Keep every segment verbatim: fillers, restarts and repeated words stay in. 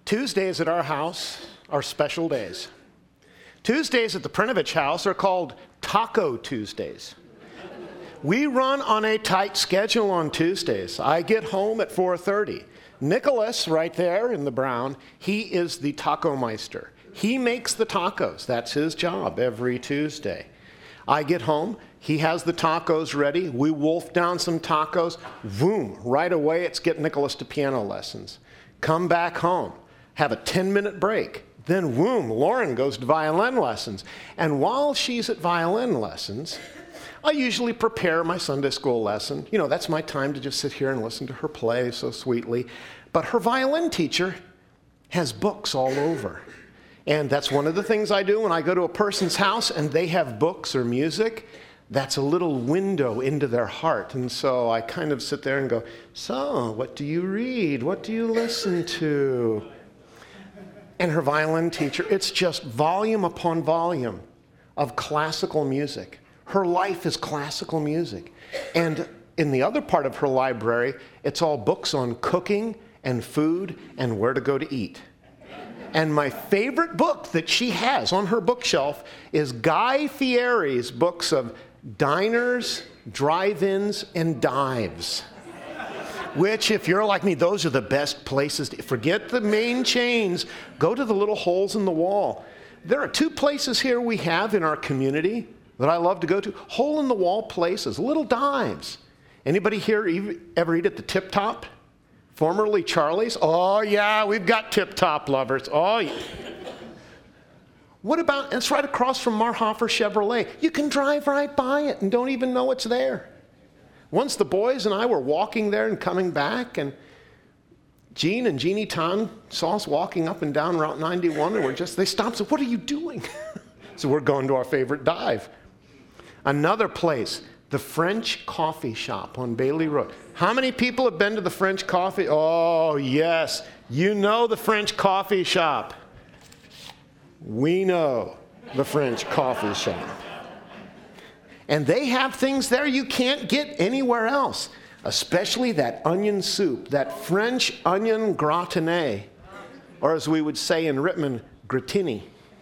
Tuesdays at our house are special days. Tuesdays at the Prinovich house are called Taco Tuesdays. We run on a tight schedule on Tuesdays. I get home at four thirty. Nicholas, right there in the brown, he is the taco meister. He makes the tacos. That's his job every Tuesday. I get home, he has the tacos ready. We wolf down some tacos. Boom, right away it's get Nicholas to piano lessons. Come back home, have a ten-minute break. Then, whoom, Lauren goes to violin lessons. And while she's at violin lessons, I usually prepare my Sunday school lesson. You know, that's my time to just sit here and listen to her play so sweetly. But her violin teacher has books all over. And that's one of the things I do when I go to a person's house and they have books or music. That's a little window into their heart. And so I kind of sit there and go, so, what do you read? What do you listen to? And her violin teacher, it's just volume upon volume of classical music. Her life is classical music. And in the other part of her library, it's all books on cooking and food and where to go to eat. And my favorite book that she has on her bookshelf is Guy Fieri's books of diners, drive-ins, and dives. Which, if you're like me, those are the best places. To, forget the main chains. Go to the little holes in the wall. There are two places here we have in our community that I love to go to. Hole-in-the-wall places, little dives. Anybody here ever eat at the Tip Top? Formerly Charlie's? Oh, yeah, we've got Tip Top lovers. Oh, yeah. What about, it's right across from Marhofer Chevrolet. You can drive right by it and don't even know it's there. Once the boys and I were walking there and coming back, and Gene and Jeannie Tan saw us walking up and down Route ninety-one, and we're just, they stopped and said, what are you doing? So we're going to our favorite dive. Another place, the French Coffee Shop on Bailey Road. How many people have been to the French Coffee? Oh, yes. You know the French Coffee Shop. We know the French Coffee Shop. And they have things there you can't get anywhere else, especially that onion soup, that French onion gratiné, or as we would say in Rittman, gratini.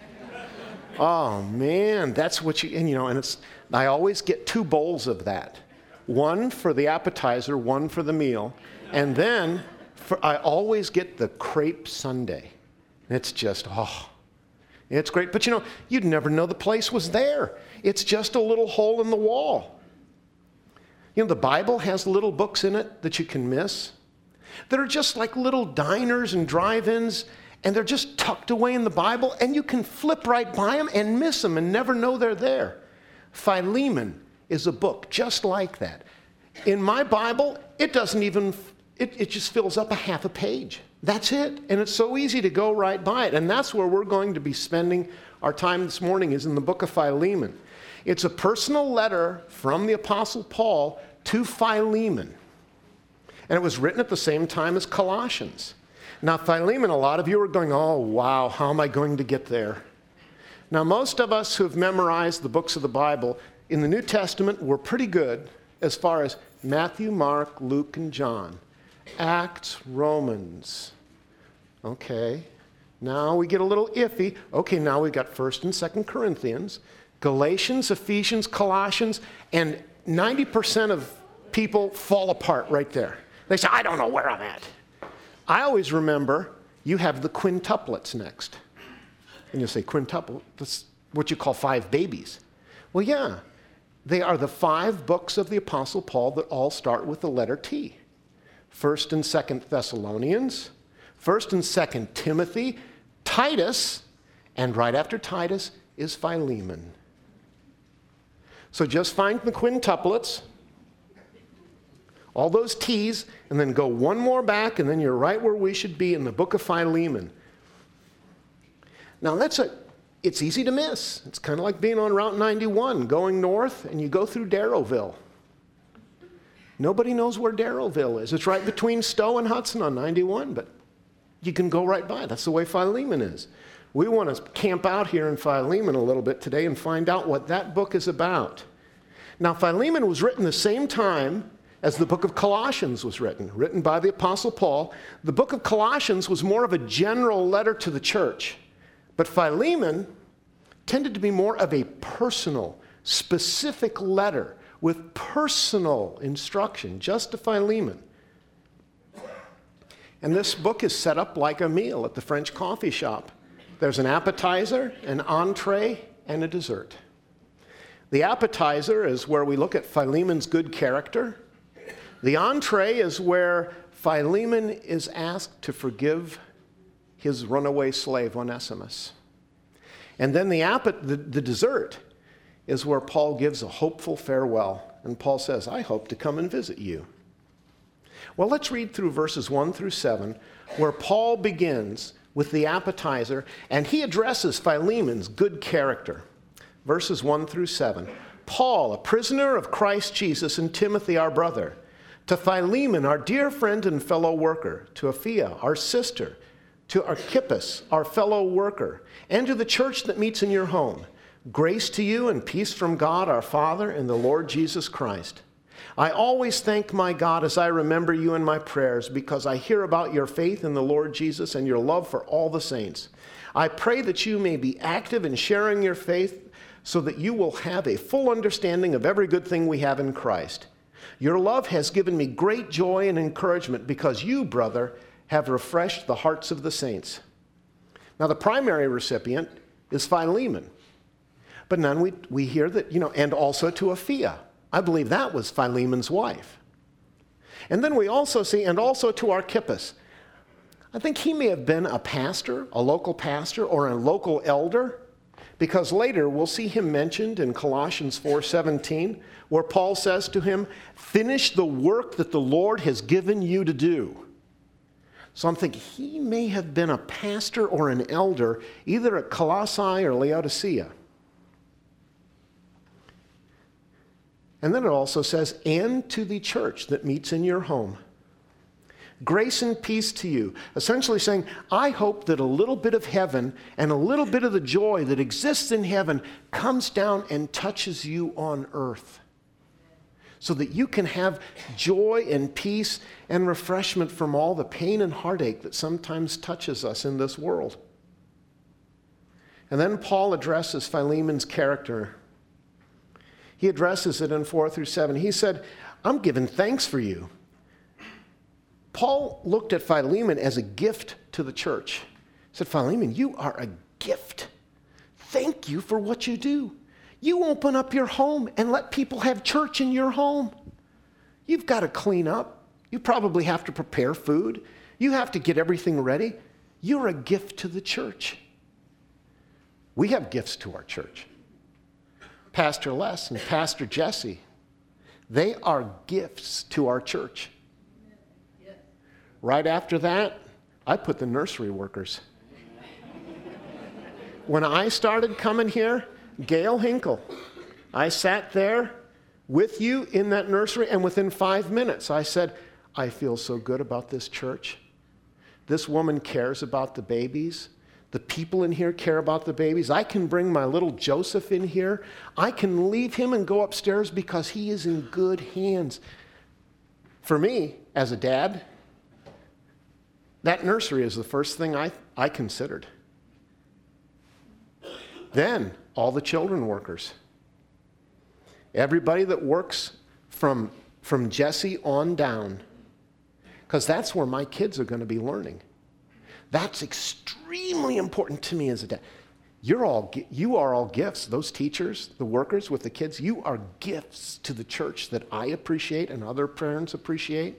Oh, man, that's what you, and you know, and it's, I always get two bowls of that. One for the appetizer, one for the meal. And then for, I always get the crepe sundae. It's just, oh, it's great. But you know, you'd never know the place was there. It's just a little hole in the wall. You know, the Bible has little books in it that you can miss that are just like little diners and drive-ins, and they're just tucked away in the Bible, and you can flip right by them and miss them and never know they're there. Philemon is a book just like that. In my Bible, it doesn't even, it, it just fills up a half a page. That's it. And it's so easy to go right by it. And that's where we're going to be spending our time this morning, is in the book of Philemon. It's a personal letter from the Apostle Paul to Philemon. And it was written at the same time as Colossians. Now, Philemon, a lot of you are going, oh, wow, how am I going to get there? Now, most of us who have memorized the books of the Bible in the New Testament, we're pretty good as far as Matthew, Mark, Luke, and John. Acts, Romans. Okay. Now we get a little iffy. Okay, now we've got First and Second Corinthians, Galatians, Ephesians, Colossians, and ninety percent of people fall apart right there. They say, I don't know where I'm at. I always remember you have the quintuplets next. And you'll say, quintuple, that's what you call five babies. Well, yeah, they are the five books of the Apostle Paul that all start with the letter T. First and Second Thessalonians, First and Second Timothy, Titus, and right after Titus is Philemon. So just find the quintuplets, all those T's, and then go one more back, and then you're right where we should be in the book of Philemon. Now that's a, it's easy to miss. It's kind of like being on Route ninety-one, going north, and you go through Darrowville. Nobody knows where Darrowville is. It's right between Stowe and Hudson on ninety-one, but you can go right by. That's the way Philemon is. We want to camp out here in Philemon a little bit today and find out what that book is about. Now, Philemon was written the same time as the book of Colossians was written, written by the Apostle Paul. The book of Colossians was more of a general letter to the church, but Philemon tended to be more of a personal, specific letter with personal instruction, just to Philemon. And this book is set up like a meal at the French coffee shop. There's an appetizer, an entree, and a dessert. The appetizer is where we look at Philemon's good character. The entree is where Philemon is asked to forgive his runaway slave Onesimus. And then the, app- the, the dessert is where Paul gives a hopeful farewell. And Paul says, I hope to come and visit you. Well, let's read through verses one through seven, where Paul begins with the appetizer, and he addresses Philemon's good character. Verses one through seven. Paul, a prisoner of Christ Jesus, and Timothy, our brother, to Philemon, our dear friend and fellow worker, to Apphia, our sister, to Archippus, our fellow worker, and to the church that meets in your home. Grace to you and peace from God our Father and the Lord Jesus Christ. I always thank my God as I remember you in my prayers, because I hear about your faith in the Lord Jesus and your love for all the saints. I pray that you may be active in sharing your faith, so that you will have a full understanding of every good thing we have in Christ. Your love has given me great joy and encouragement, because you, brother, have refreshed the hearts of the saints. Now, the primary recipient is Philemon. But then we, we hear that, you know, and also to Apphia. I believe that was Philemon's wife. And then we also see, and also to Archippus. I think he may have been a pastor, a local pastor, or a local elder, because later we'll see him mentioned in Colossians four seventeen, where Paul says to him, finish the work that the Lord has given you to do. So I'm thinking he may have been a pastor or an elder, either at Colossae or Laodicea. And then it also says, and to the church that meets in your home. Grace and peace to you. Essentially saying, I hope that a little bit of heaven and a little bit of the joy that exists in heaven comes down and touches you on earth, so that you can have joy and peace and refreshment from all the pain and heartache that sometimes touches us in this world. And then Paul addresses Philemon's character. He addresses it in four through seven. He said, I'm giving thanks for you. Paul looked at Philemon as a gift to the church. He said, Philemon, you are a gift. Thank you for what you do. You open up your home and let people have church in your home. You've got to clean up. You probably have to prepare food. You have to get everything ready. You're a gift to the church. We have gifts to our church. Pastor Les and Pastor Jesse, they are gifts to our church. Right after that, I put the nursery workers. When I started coming here, Gail Hinkle, I sat there with you in that nursery, and within five minutes I said, I feel so good about this church. This woman cares about the babies. The people in here care about the babies. I can bring my little Joseph in here. I can leave him and go upstairs because he is in good hands. For me, as a dad, that nursery is the first thing I, I considered. Then, all the children workers. Everybody that works from, from Jesse on down, because that's where my kids are going to be learning. That's extremely important to me as a dad. You're all, you are all gifts. Those teachers, the workers with the kids, you are gifts to the church that I appreciate and other parents appreciate.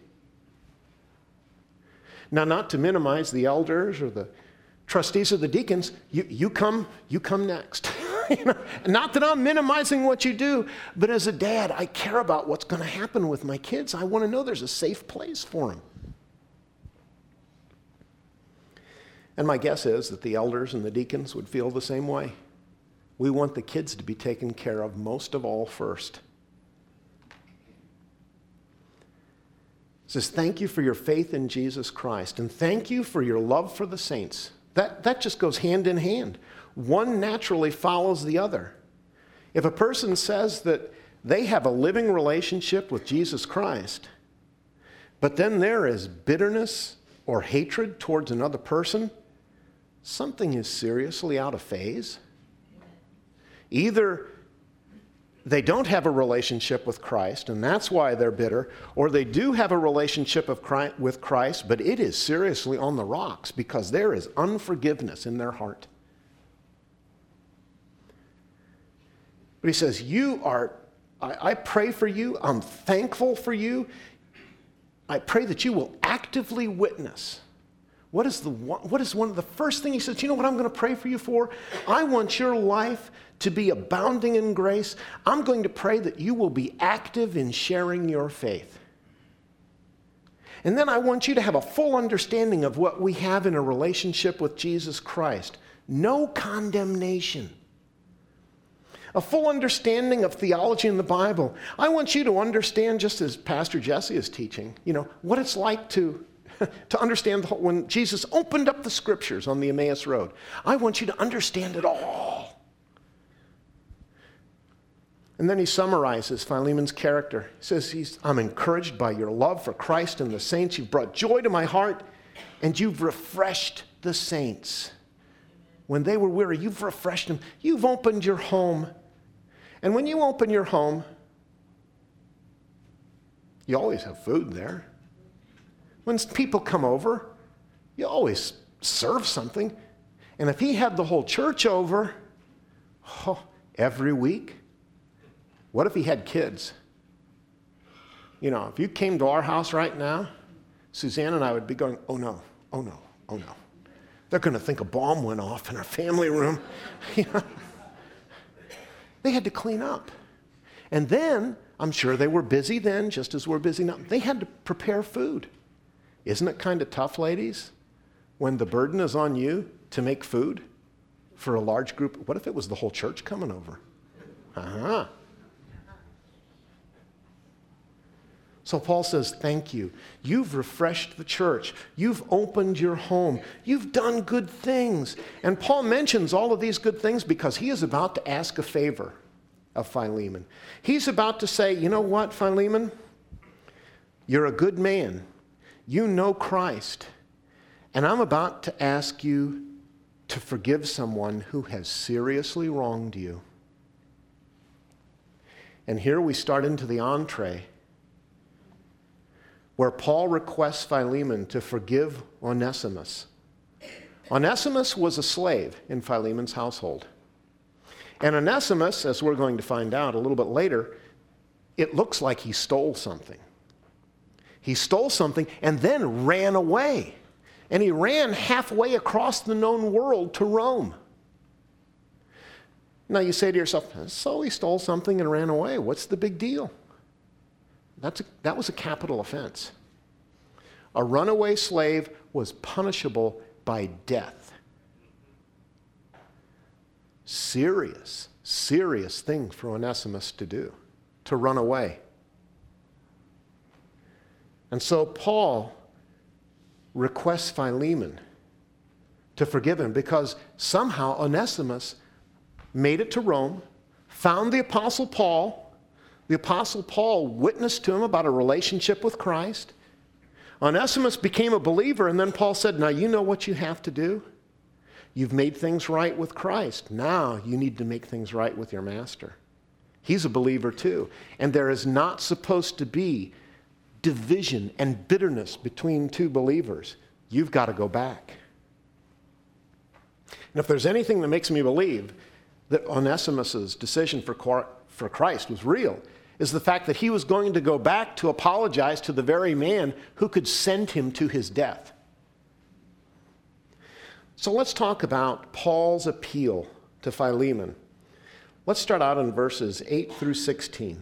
Now, not to minimize the elders or the trustees or the deacons, you, you come, you come next. You know, not that I'm minimizing what you do, but as a dad, I care about what's going to happen with my kids. I want to know there's a safe place for them. And my guess is that the elders and the deacons would feel the same way. We want the kids to be taken care of most of all first. It says, thank you for your faith in Jesus Christ, and thank you for your love for the saints. That, that just goes hand in hand. One naturally follows the other. If a person says that they have a living relationship with Jesus Christ, but then there is bitterness or hatred towards another person, something is seriously out of phase. Either they don't have a relationship with Christ, and that's why they're bitter, or they do have a relationship of Christ, with Christ, but it is seriously on the rocks because there is unforgiveness in their heart. But he says, you are, I, I pray for you, I'm thankful for you. I pray that you will actively witness. What is the one, what is one of the first things he says? You know what I'm going to pray for you for? I want your life to be abounding in grace. I'm going to pray that you will be active in sharing your faith. And then I want you to have a full understanding of what we have in a relationship with Jesus Christ. No condemnation. A full understanding of theology in the Bible. I want you to understand, just as Pastor Jesse is teaching, you know, what it's like to to understand the whole, when Jesus opened up the scriptures on the Emmaus Road. I want you to understand it all. And then he summarizes Philemon's character. He says, he's, I'm encouraged by your love for Christ and the saints. You've brought joy to my heart, and you've refreshed the saints. When they were weary, you've refreshed them. You've opened your home. And when you open your home, you always have food there. When people come over, you always serve something. And if he had the whole church over, oh, every week, what if he had kids? You know, if you came to our house right now, Suzanne and I would be going, oh no, oh no, oh no. They're going to think a bomb went off in our family room. You know? They had to clean up. And then, I'm sure they were busy then, just as we're busy now. They had to prepare food. Isn't it kind of tough, ladies, when the burden is on you to make food for a large group? What if it was the whole church coming over? Uh-huh. So Paul says, thank you. You've refreshed the church. You've opened your home. You've done good things. And Paul mentions all of these good things because he is about to ask a favor of Philemon. He's about to say, you know what, Philemon? You're a good man. You know Christ. And I'm about to ask you to forgive someone who has seriously wronged you. And here we start into the entree, where Paul requests Philemon to forgive Onesimus. Onesimus was a slave in Philemon's household. And Onesimus, as we're going to find out a little bit later, it looks like he stole something. He stole something and then ran away. And he ran halfway across the known world to Rome. Now you say to yourself, so he stole something and ran away. What's the big deal? That's a, that was a capital offense. A runaway slave was punishable by death. Serious, serious thing for Onesimus to do, to run away. And so Paul requests Philemon to forgive him because somehow Onesimus made it to Rome, found the Apostle Paul. The Apostle Paul witnessed to him about a relationship with Christ. Onesimus became a believer, and then Paul said, now you know what you have to do? You've made things right with Christ. Now you need to make things right with your master. He's a believer too. And there is not supposed to be division and bitterness between two believers. You've got to go back. And if there's anything that makes me believe that Onesimus's decision for, for Christ was real, is the fact that he was going to go back to apologize to the very man who could send him to his death. So let's talk about Paul's appeal to Philemon. Let's start out in verses eight through sixteen.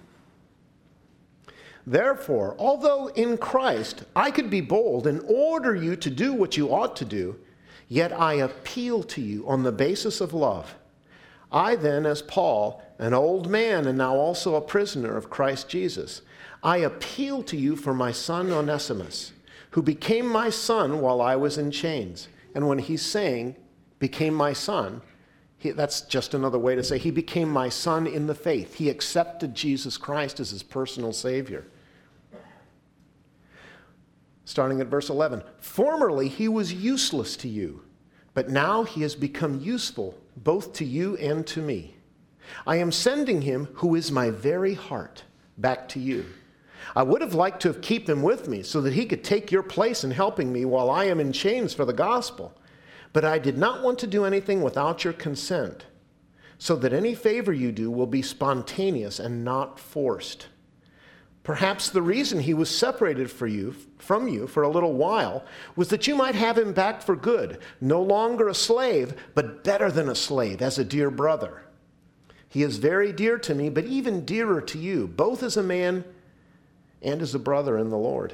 Therefore, although in Christ I could be bold and order you to do what you ought to do, yet I appeal to you on the basis of love. I then, as Paul, an old man and now also a prisoner of Christ Jesus, I appeal to you for my son Onesimus, who became my son while I was in chains. And when he's saying, became my son, he, that's just another way to say he became my son in the faith. He accepted Jesus Christ as his personal Savior. starting at verse eleven. Formerly he was useless to you, but now he has become useful both to you and to me. I am sending him, who is my very heart, back to you. I would have liked to have kept him with me so that he could take your place in helping me while I am in chains for the gospel. But I did not want to do anything without your consent, so that any favor you do will be spontaneous and not forced. Perhaps the reason he was separated for you, from you for a little while was that you might have him back for good, no longer a slave, but better than a slave, as a dear brother. He is very dear to me, but even dearer to you, both as a man and as a brother in the Lord.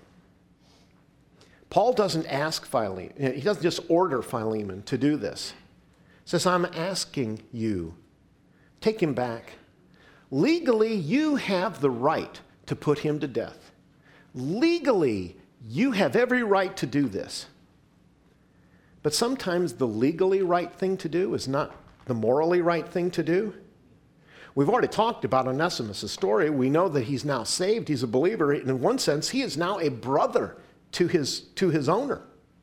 Paul doesn't ask Philemon, he doesn't just order Philemon to do this. He says, I'm asking you, take him back. Legally, you have the right to put him to death. Legally, you have every right to do this. But sometimes the legally right thing to do is not the morally right thing to do. We've already talked about Onesimus' story. We know that he's now saved. He's a believer. And in one sense, he is now a brother to his, to his owner.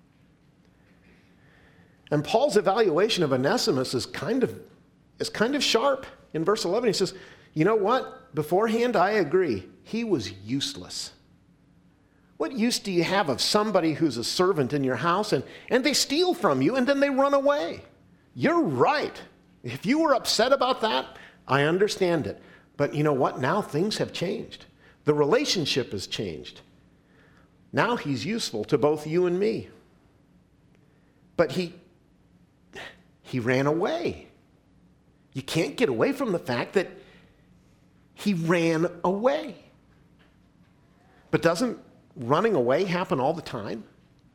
And Paul's evaluation of Onesimus is kind of, is kind of sharp. In verse eleven, he says, you know what? Beforehand, I agree. He was useless. What use do you have of somebody who's a servant in your house and, and they steal from you and then they run away? You're right. If you were upset about that, I understand it. But you know what? Now things have changed. The relationship has changed. Now he's useful to both you and me. But he, he ran away. You can't get away from the fact that he ran away. But doesn't running away happen all the time?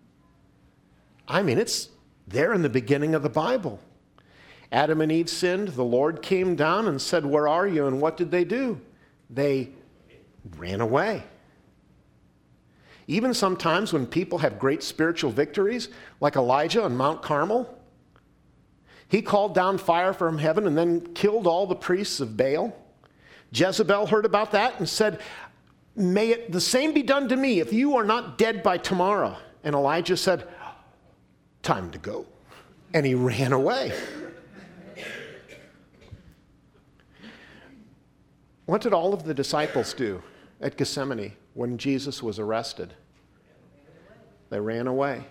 I mean, it's there in the beginning of the Bible. Adam and Eve sinned. The Lord came down and said, where are you? And what did they do? They ran away. Even sometimes when people have great spiritual victories, like Elijah on Mount Carmel, he called down fire from heaven and then killed all the priests of Baal. Jezebel heard about that and said, may it the same be done to me if you are not dead by tomorrow. And Elijah said, time to go. And he ran away. What did all of the disciples do at Gethsemane when Jesus was arrested? They ran away.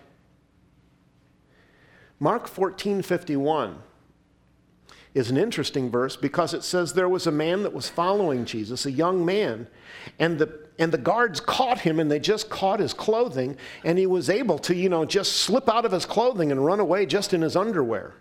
Mark fourteen fifty-one is an interesting verse because it says there was a man that was following Jesus, a young man, and the and the guards caught him and they just caught his clothing, and he was able to, you know, just slip out of his clothing and run away just in his underwear.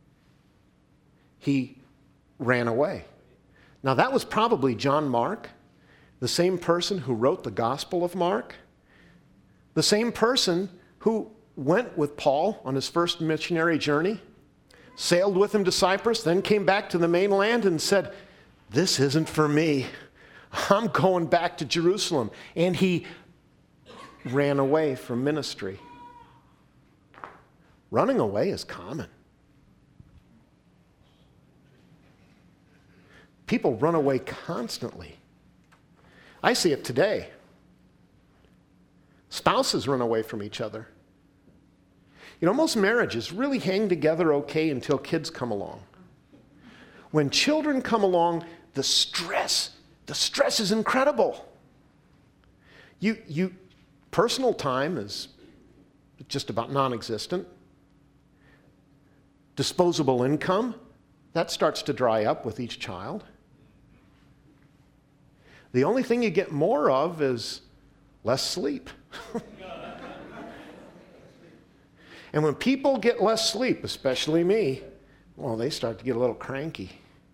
He ran away. Now that was probably John Mark, the same person who wrote the Gospel of Mark, the same person who went with Paul on his first missionary journey, sailed with him to Cyprus, then came back to the mainland and said, this isn't for me. I'm going back to Jerusalem. And he ran away from ministry. Running away is common. People run away constantly. I see it today. Spouses run away from each other. You know, most marriages really hang together okay until kids come along. When children come along, the stress, the stress is incredible. You, you, personal time is just about non-existent. Disposable income, that starts to dry up with each child. The only thing you get more of is less sleep. And when people get less sleep, especially me, well, they start to get a little cranky.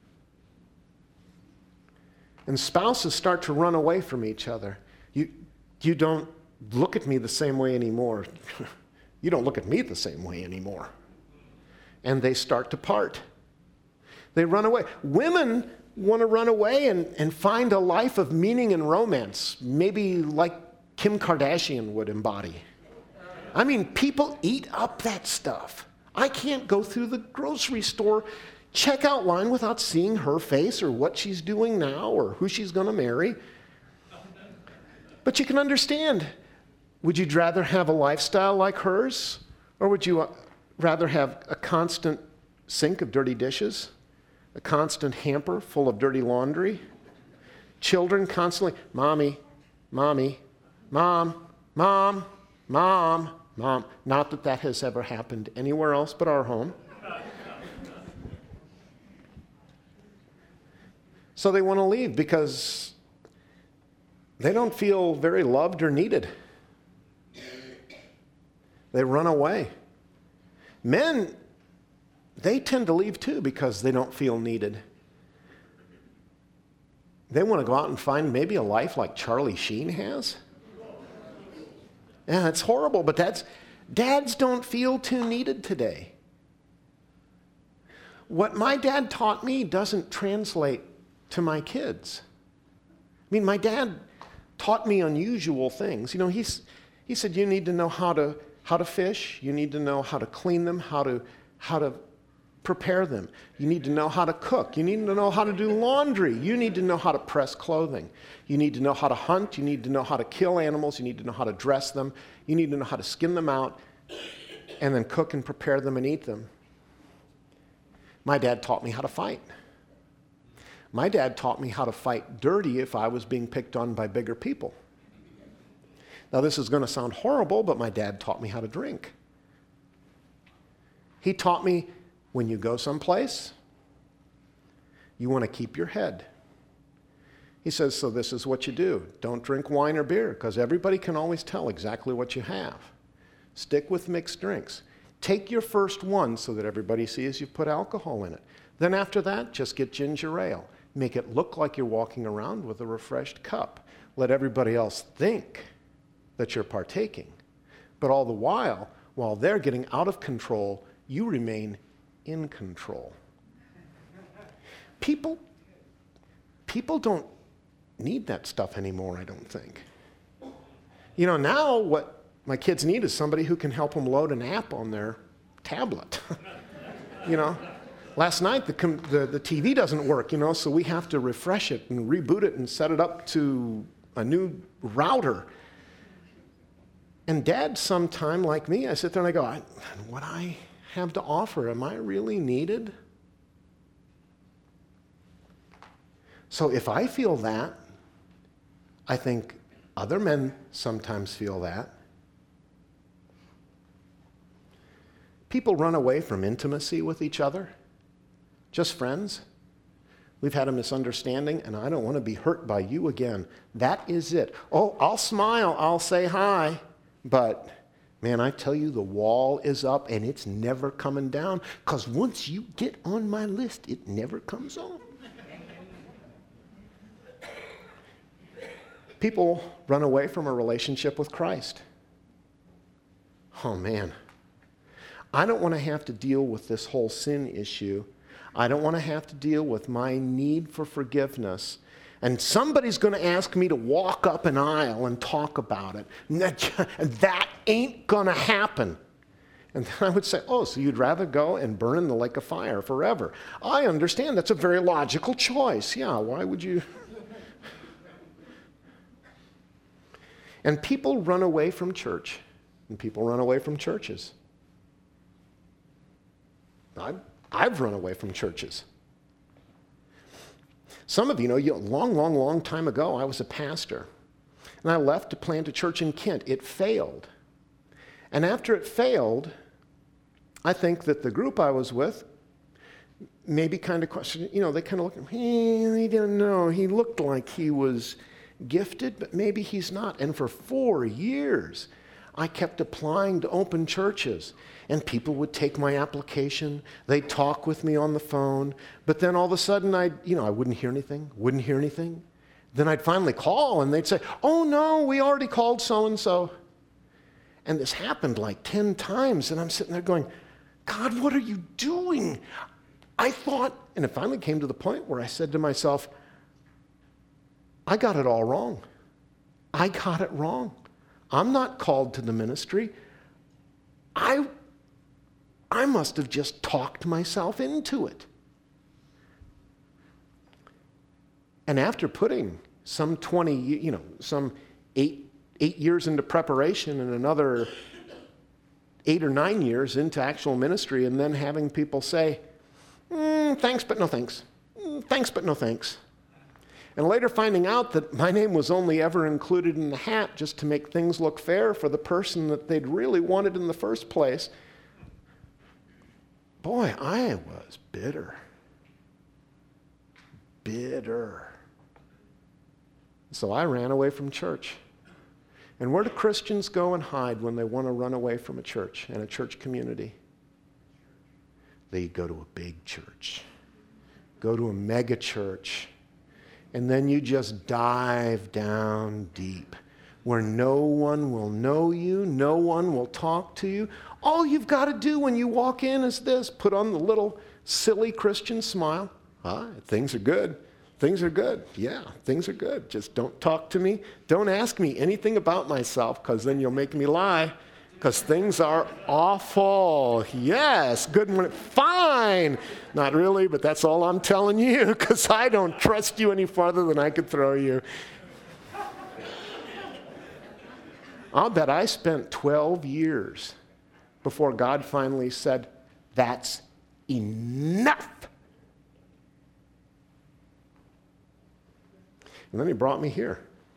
And spouses start to run away from each other. You, you don't look at me the same way anymore. You don't look at me the same way anymore. And they start to part. They run away. Women want to run away and, and find a life of meaning and romance, maybe like Kim Kardashian would embody. I mean, people eat up that stuff. I can't go through the grocery store checkout line without seeing her face or what she's doing now or who she's going to marry. But you can understand, Would you rather have a lifestyle like hers? Or would you rather have a constant sink of dirty dishes? A constant hamper full of dirty laundry? Children constantly, mommy, mommy, mom, mom, mom, mom. Not that that has ever happened anywhere else but our home. So they want to leave because they don't feel very loved or needed. They run away. Men, they tend to leave too because they don't feel needed. They want to go out and find maybe a life like Charlie Sheen has. Yeah, it's horrible, but that's, dads don't feel too needed today. What my dad taught me doesn't translate to my kids. I mean, my dad taught me unusual things. You know, he's, he said, you need to know how to how to fish, you need to know how to clean them, how to how to prepare them. You need to know how to cook. You need to know how to do laundry. You need to know how to press clothing. You need to know how to hunt. You need to know how to kill animals. You need to know how to dress them. You need to know how to skin them out and then cook and prepare them and eat them. My dad taught me how to fight. My dad taught me how to fight dirty if I was being picked on by bigger people. Now, this is going to sound horrible, but my dad taught me how to drink. He taught me when you go someplace, you want to keep your head. He says, so this is what you do. Don't drink wine or beer, because everybody can always tell exactly what you have. Stick with mixed drinks. Take your first one so that everybody sees you've put alcohol in it. Then after that, just get ginger ale. Make it look like you're walking around with a refreshed cup. Let everybody else think that you're partaking. But all the while, while they're getting out of control, you remain in control. People, people don't need that stuff anymore, I don't think. You know, now what my kids need is somebody who can help them load an app on their tablet. You know, last night the, com- the, the T V doesn't work, you know, so we have to refresh it and reboot it and set it up to a new router. And Dad, sometime like me, I sit there and I go, I, what I have to offer, am I really needed? So if I feel that, I think other men sometimes feel that. People run away from intimacy with each other, just friends. We've had a misunderstanding, and I don't want to be hurt by you again. That is it. Oh, I'll smile, I'll say hi. But, man, I tell you, the wall is up, and it's never coming down, because once you get on my list, it never comes on. People run away from a relationship with Christ. Oh, man. I don't want to have to deal with this whole sin issue. I don't want to have to deal with my need for forgiveness. And somebody's going to ask me to walk up an aisle and talk about it. And that ain't going to happen. And then I would say, oh, so you'd rather go and burn in the lake of fire forever. I understand. That's a very logical choice. Yeah, why would you? And people run away from church. And people run away from churches. I've, I've run away from churches. Some of you know, you, long, long, long time ago, I was a pastor. And I left to plant a church in Kent. It failed. And after it failed, I think that the group I was with maybe kind of questioned, you know, they kind of looked at me, they didn't know. He looked like he was gifted, but maybe he's not. And for four years, I kept applying to open churches. And people would take my application. They'd talk with me on the phone. But then all of a sudden, I'd, you know, I wouldn't hear anything, wouldn't hear anything. Then I'd finally call, and they'd say, oh, no, we already called so-and-so. And this happened like ten times. And I'm sitting there going, God, what are you doing? I thought, and it finally came to the point where I said to myself, I got it all wrong. I got it wrong. I'm not called to the ministry. I, I must have just talked myself into it. And after putting some twenty, you know, some eight, eight years into preparation and another eight or nine years into actual ministry, and then having people say, mm, thanks, but no thanks. Mm, thanks, but no thanks. And later finding out that my name was only ever included in the hat just to make things look fair for the person that they'd really wanted in the first place. Boy, I was bitter. Bitter. So I ran away from church. And where do Christians go and hide when they want to run away from a church and a church community? They go to a big church. Go to a mega church. And then you just dive down deep where no one will know you, no one will talk to you. All you've got to do when you walk in is this, put on the little silly Christian smile. Hi, things are good. Things are good. Yeah, things are good. Just don't talk to me. Don't ask me anything about myself, because then you'll make me lie, because things are awful. Yes, good morning. Fine. Not really, but that's all I'm telling you, because I don't trust you any farther than I could throw you. I'll bet I spent twelve years before God finally said, that's enough. And then he brought me here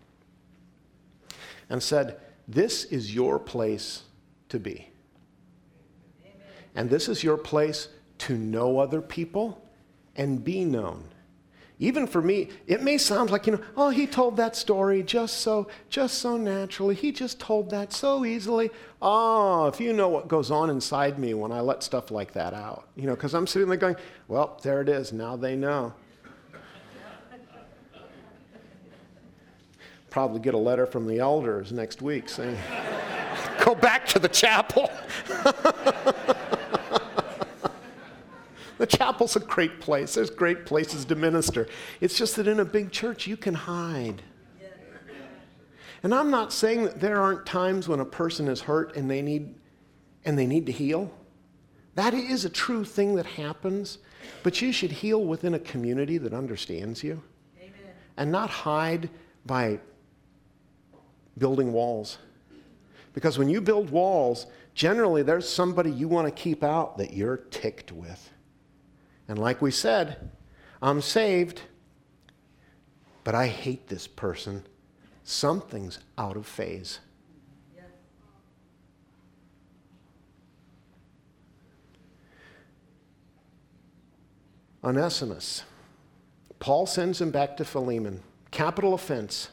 and said, this is your place to be. Amen. And this is your place to know other people and be known. Even for me, it may sound like, you know, oh, he told that story just so, just so naturally. He just told that so easily. Oh, if you know what goes on inside me when I let stuff like that out. You know, because I'm sitting there going, well, there it is. Now they know. Probably get a letter from the elders next week saying, go back to the chapel. The chapel's a great place. There's great places to minister. It's just that in a big church, you can hide. And I'm not saying that there aren't times when a person is hurt and they need, and they need to heal. That is a true thing that happens. But you should heal within a community that understands you. Amen. And not hide by building walls. Because when you build walls, generally there's somebody you want to keep out that you're ticked with. And like we said, I'm saved, but I hate this person. Something's out of phase. Yes. Onesimus. Paul sends him back to Philemon. Capital offense.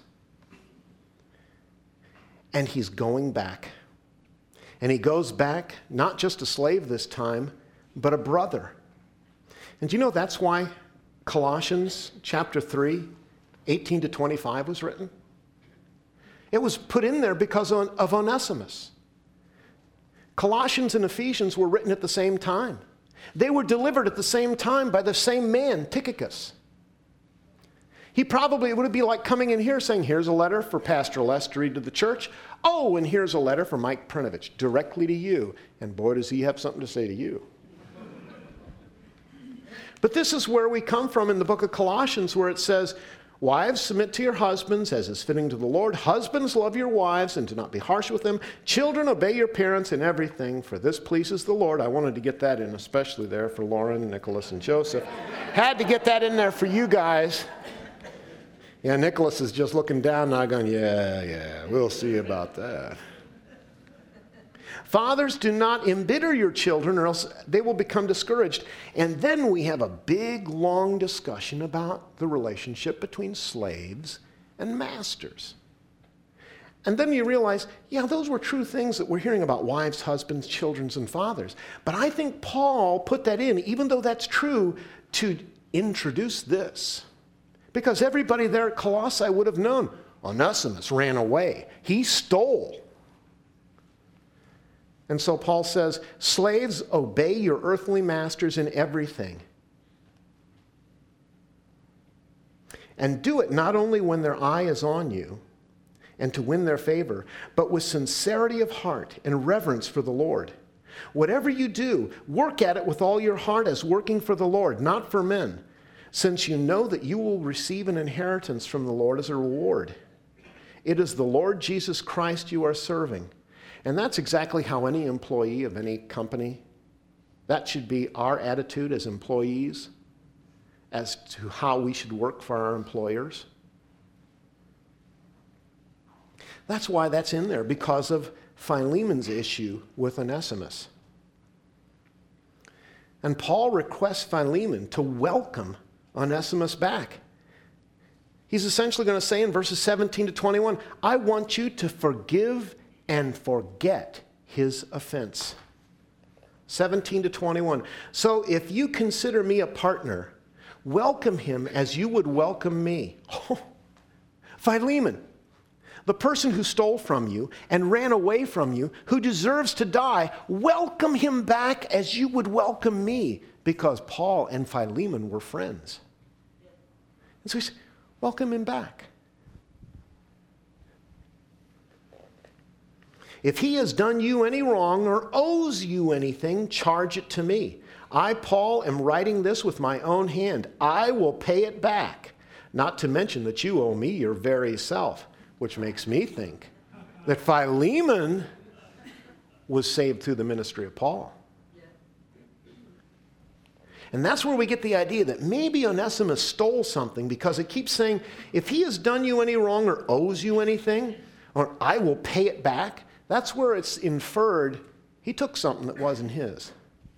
And he's going back. And he goes back, not just a slave this time, but a brother. And do you know that's why Colossians chapter three, eighteen to twenty-five was written? It was put in there because of Onesimus. Colossians and Ephesians were written at the same time. They were delivered at the same time by the same man, Tychicus. He probably, it would be like coming in here saying, here's a letter for Pastor Les to read to the church. Oh, and here's a letter for Mike Prinovich, directly to you. And boy, does he have something to say to you. But this is where we come from in the book of Colossians, where it says, wives, submit to your husbands as is fitting to the Lord. Husbands, love your wives and do not be harsh with them. Children, obey your parents in everything, for this pleases the Lord. I wanted to get that in, especially there for Lauren, Nicholas, and Joseph. Had to get that in there for you guys. Yeah, Nicholas is just looking down now going, yeah, yeah, we'll see about that. Fathers, do not embitter your children or else they will become discouraged. And then we have a big, long discussion about the relationship between slaves and masters. And then you realize, yeah, those were true things that we're hearing about wives, husbands, children, and fathers. But I think Paul put that in, even though that's true, to introduce this. Because everybody there at Colossae would have known, Onesimus ran away. He stole. And so Paul says, slaves, obey your earthly masters in everything. And do it not only when their eye is on you and to win their favor, but with sincerity of heart and reverence for the Lord. Whatever you do, work at it with all your heart as working for the Lord, not for men, since you know that you will receive an inheritance from the Lord as a reward. It is the Lord Jesus Christ you are serving. And that's exactly how any employee of any company, that should be our attitude as employees as to how we should work for our employers. That's why that's in there, because of Philemon's issue with Onesimus. And Paul requests Philemon to welcome Onesimus back. He's essentially going to say in verses seventeen to twenty-one, I want you to forgive and forget his offense. seventeen to twenty-one. So if you consider me a partner, welcome him as you would welcome me. Oh, Philemon, the person who stole from you and ran away from you, who deserves to die, welcome him back as you would welcome me, because Paul and Philemon were friends. And so he said, welcome him back. If he has done you any wrong or owes you anything, charge it to me. I, Paul, am writing this with my own hand. I will pay it back, not to mention that you owe me your very self, which makes me think that Philemon was saved through the ministry of Paul. And that's where we get the idea that maybe Onesimus stole something, because it keeps saying, if he has done you any wrong or owes you anything, or I will pay it back. That's where it's inferred he took something that wasn't his.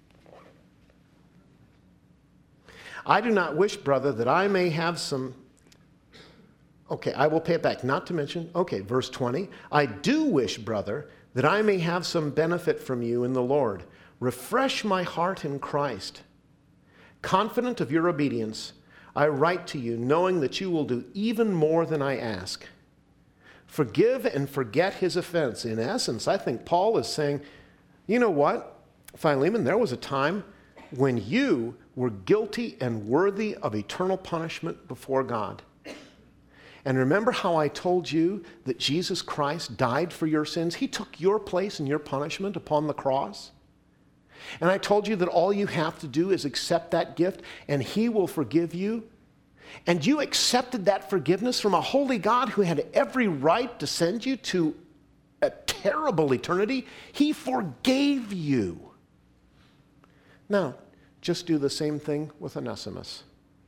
I do not wish, brother, that I may have some... Okay, I will pay it back. Not to mention, okay, verse twenty. I do wish, brother, that I may have some benefit from you in the Lord. Refresh my heart in Christ. Confident of your obedience, I write to you, knowing that you will do even more than I ask. Forgive and forget his offense. In essence, I think Paul is saying, you know what, Philemon, there was a time when you were guilty and worthy of eternal punishment before God. And remember how I told you that Jesus Christ died for your sins? He took your place and your punishment upon the cross. And I told you that all you have to do is accept that gift and he will forgive you. And you accepted that forgiveness from a holy God who had every right to send you to a terrible eternity. He forgave you. Now, just do the same thing with Onesimus.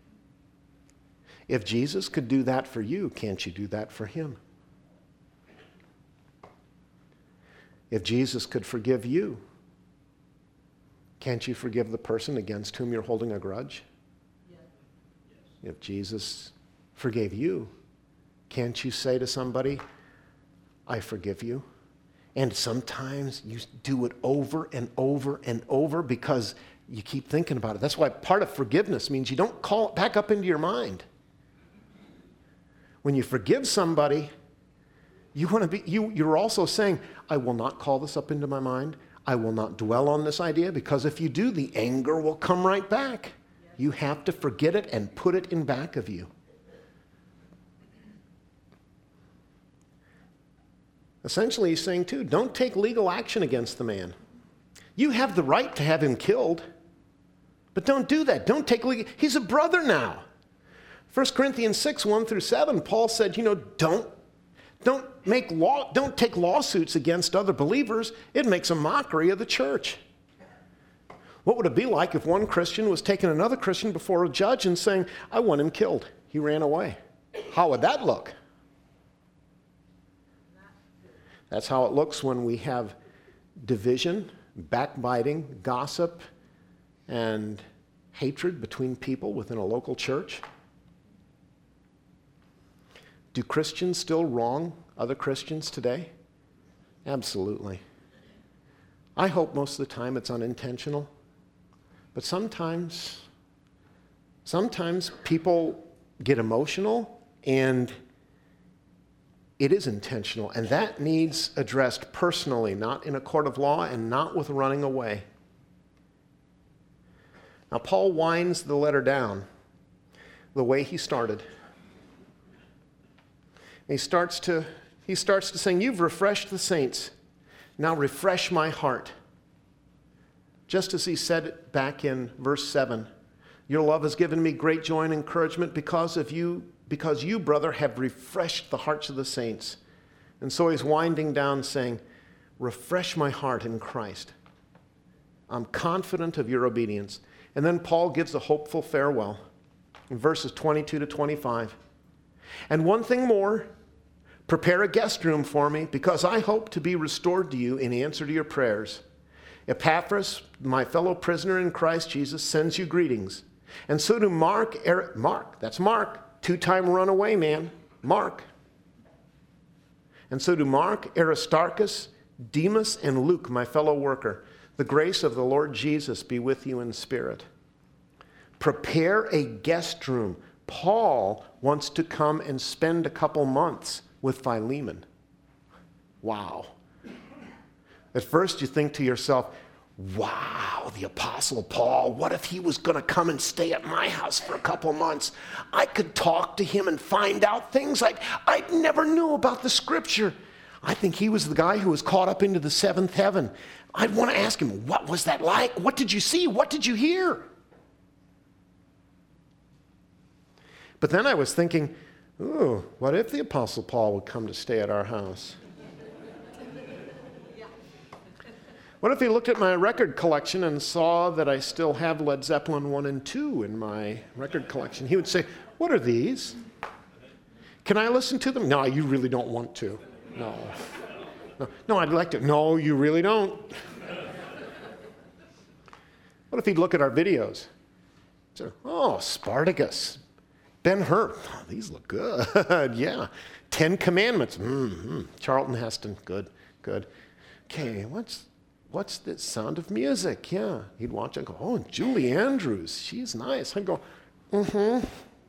If Jesus could do that for you, can't you do that for him? If Jesus could forgive you, can't you forgive the person against whom you're holding a grudge? Yeah. If Jesus forgave you, can't you say to somebody, I forgive you? And sometimes you do it over and over and over because you keep thinking about it. That's why part of forgiveness means you don't call it back up into your mind. When you forgive somebody, you want to be, you, you're also saying, I will not call this up into my mind. I will not dwell on this idea, because if you do, the anger will come right back. You have to forget it and put it in back of you. Essentially, he's saying, too, don't take legal action against the man. You have the right to have him killed, but don't do that. Don't take legal... He's a brother now. First Corinthians six, one through seven, Paul said, you know, don't Don't make law, don't take lawsuits against other believers. It makes a mockery of the church. What would it be like if one Christian was taking another Christian before a judge and saying, I want him killed. He ran away. How would that look? That's how it looks when we have division, backbiting, gossip, and hatred between people within a local church. Do Christians still wrong other Christians today? Absolutely. I hope most of the time it's unintentional. But sometimes, sometimes people get emotional and it is intentional. And that needs addressed personally, not in a court of law and not with running away. Now, Paul winds the letter down the way he started. He starts to, he starts to saying, you've refreshed the saints. Now refresh my heart. Just as he said it back in verse seven. Your love has given me great joy and encouragement because of you, because you, brother, have refreshed the hearts of the saints. And so he's winding down saying, refresh my heart in Christ. I'm confident of your obedience. And then Paul gives a hopeful farewell in verses twenty-two to twenty-five. And one thing more, prepare a guest room for me, because I hope to be restored to you in answer to your prayers. Epaphras, my fellow prisoner in Christ Jesus, sends you greetings. And so do Mark, er, Mark, that's Mark, two-time runaway man, Mark. And so do Mark, Aristarchus, Demas, and Luke, my fellow worker. The grace of the Lord Jesus be with you in spirit. Prepare a guest room. Paul wants to come and spend a couple months with Philemon. Wow. At first you think to yourself, wow, the Apostle Paul, what if he was going to come and stay at my house for a couple months? I could talk to him and find out things like I never knew about the Scripture. I think he was the guy who was caught up into the seventh heaven. I'd want to ask him, what was that like? What did you see? What did you hear? But then I was thinking, ooh, what if the Apostle Paul would come to stay at our house? What if he looked at my record collection and saw that I still have Led Zeppelin one and two in my record collection? He would say, what are these? Can I listen to them? No, you really don't want to. No. No, no I'd like to. No, you really don't. What if he'd look at our videos? Say, oh, Spartacus. Ben-Hur. Oh, these look good. Yeah. Ten Commandments. Mm-hmm. Charlton Heston. Good, good. Okay, what's... What's this sound of music? Yeah. He'd watch and go, oh, Julie Andrews. She's nice. I'd go, mm-hmm.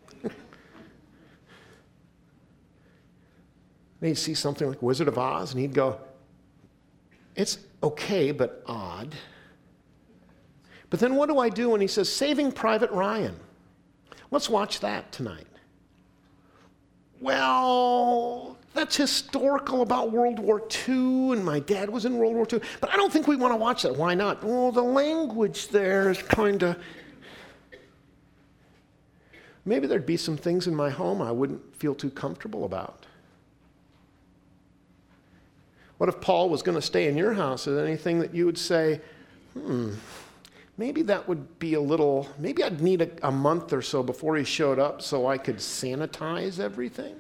And he'd see something like Wizard of Oz, and he'd go, it's okay, but odd. But then what do I do when he says, Saving Private Ryan? Let's watch that tonight. Well, that's historical about World War Two, and my dad was in World War Two, but I don't think we want to watch that. Why not? Well, the language there is kind of... Maybe there'd be some things in my home I wouldn't feel too comfortable about. What if Paul was going to stay in your house? Is there anything that you would say, hmm, maybe that would be a little, maybe I'd need a, a month or so before he showed up so I could sanitize everything?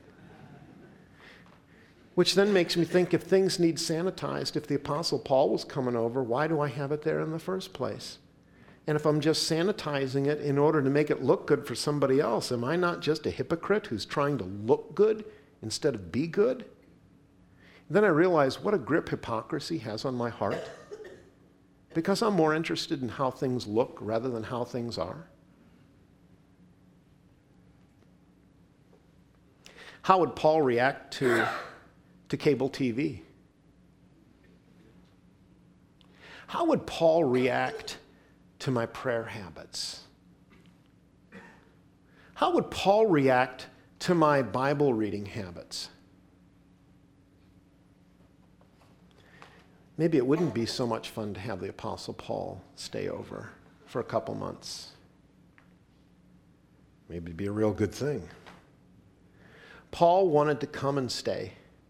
Which then makes me think, if things need sanitized, if the Apostle Paul was coming over, why do I have it there in the first place? And if I'm just sanitizing it in order to make it look good for somebody else, am I not just a hypocrite who's trying to look good instead of be good? Then I realize what a grip hypocrisy has on my heart, because I'm more interested in how things look rather than how things are. How would Paul react to, to cable T V? How would Paul react to my prayer habits? How would Paul react to my Bible reading habits? Maybe it wouldn't be so much fun to have the Apostle Paul stay over for a couple months. Maybe it'd be a real good thing. Paul wanted to come and stay.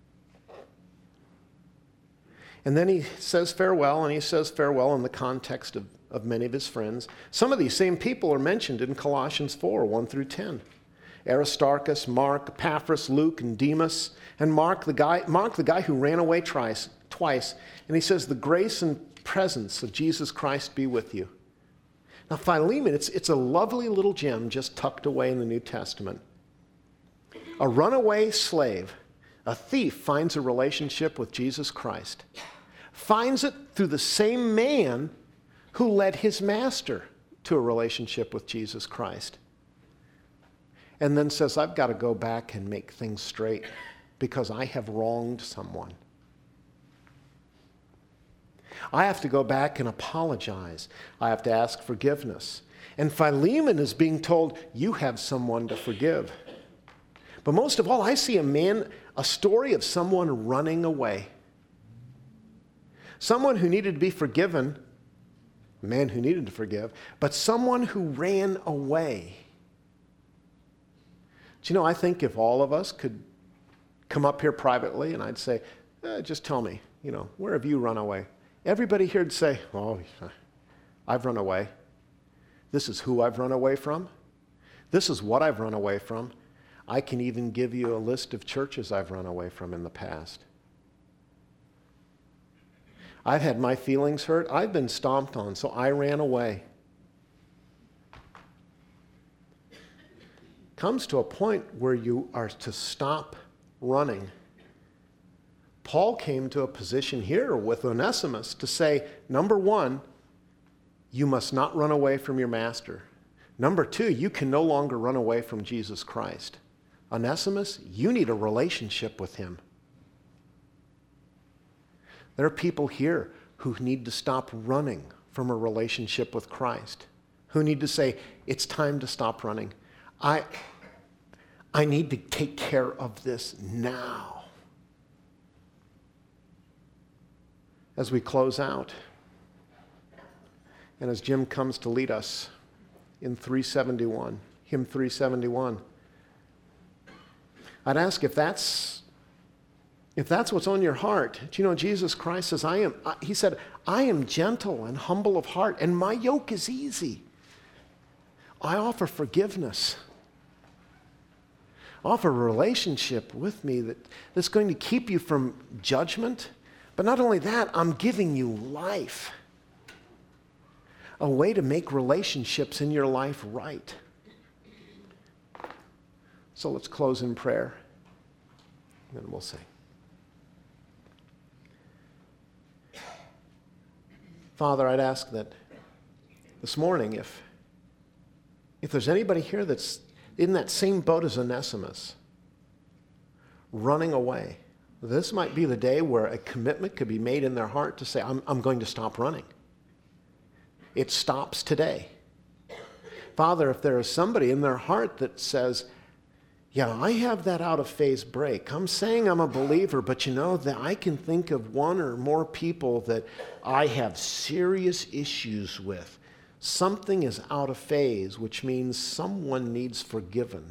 And then he says farewell, and he says farewell in the context of, of many of his friends. Some of these same people are mentioned in Colossians four, one through ten. Aristarchus, Mark, Epaphras, Luke, and Demas, and Mark, the guy, Mark, the guy who ran away twice. twice. And he says, the grace and presence of Jesus Christ be with you. Now, Philemon, it's, it's a lovely little gem just tucked away in the New Testament. A runaway slave, a thief, finds a relationship with Jesus Christ. Finds it through the same man who led his master to a relationship with Jesus Christ. And then says, I've got to go back and make things straight because I have wronged someone. I have to go back and apologize. I have to ask forgiveness. And Philemon is being told, you have someone to forgive. But most of all, I see a man, a story of someone running away. Someone who needed to be forgiven, a man who needed to forgive, but someone who ran away. Do you know, I think if all of us could, come up here privately and I'd say, eh, just tell me, you know, where have you run away? Everybody here would say, oh, I've run away. This is who I've run away from. This is what I've run away from. I can even give you a list of churches I've run away from in the past. I've had my feelings hurt. I've been stomped on, so I ran away. Comes to a point where you are to stop running. Paul came to a position here with Onesimus to say, number one, you must not run away from your master. Number two, you can no longer run away from Jesus Christ. Onesimus, you need a relationship with him. There are people here who need to stop running from a relationship with Christ, who need to say, it's time to stop running. I, I need to take care of this now. As we close out, and as Jim comes to lead us in three seventy-one, hymn three seventy-one, I'd ask if that's if that's what's on your heart. Do you know Jesus Christ says, I am, he said, I am gentle and humble of heart, and my yoke is easy. I offer forgiveness. I offer a relationship with me that, that's going to keep you from judgment. But not only that, I'm giving you life. A way to make relationships in your life right. So let's close in prayer, and then we'll sing. Father, I'd ask that this morning, if, if there's anybody here that's in that same boat as Onesimus, running away, this might be the day where a commitment could be made in their heart to say, I'm, I'm going to stop running. It stops today. Father, if there is somebody in their heart that says, yeah, I have that out-of-phase break. I'm saying I'm a believer, but you know that I can think of one or more people that I have serious issues with. Something is out of phase, which means someone needs forgiven.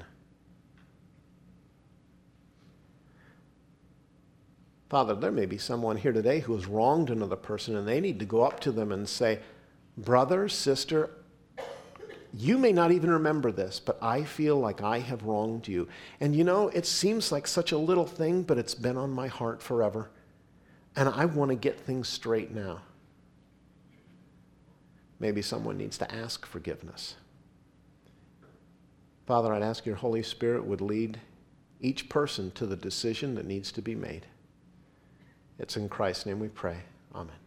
Father, there may be someone here today who has wronged another person, and they need to go up to them and say, brother, sister, you may not even remember this, but I feel like I have wronged you. And you know, it seems like such a little thing, but it's been on my heart forever. And I want to get things straight now. Maybe someone needs to ask forgiveness. Father, I'd ask your Holy Spirit would lead each person to the decision that needs to be made. It's in Christ's name we pray. Amen.